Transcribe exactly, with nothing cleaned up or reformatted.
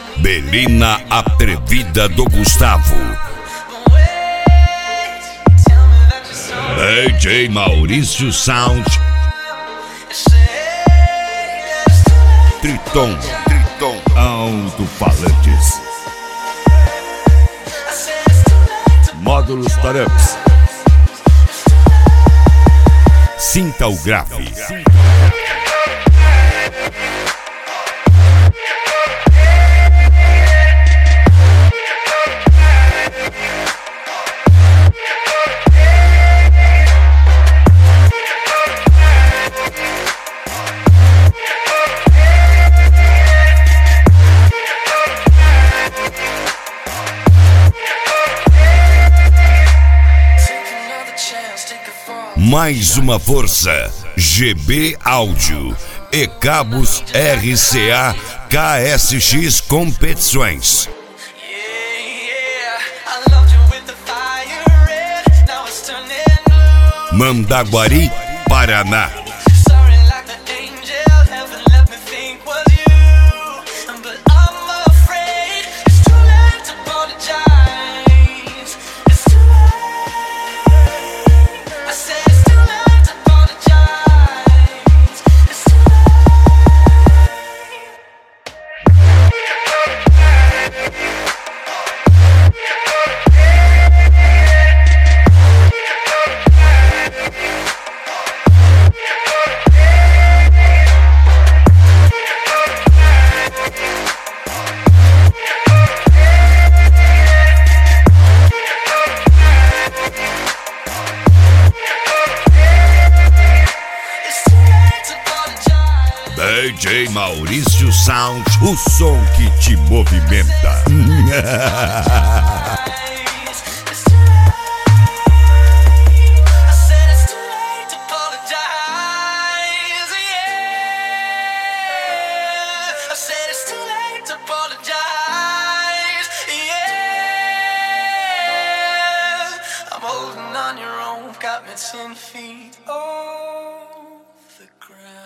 Belina Atrevida do Gustavo. D J Maurício Sound. Triton, Triton, alto-falantes. Módulos Tareps. Sinta o grave. Mais uma força, G B Áudio e cabos R C A K S X Competições. Mandaguari, Paraná. D J Maurício Sound, o som que te movimenta. I'm holding on your own, got me ten feet off the ground.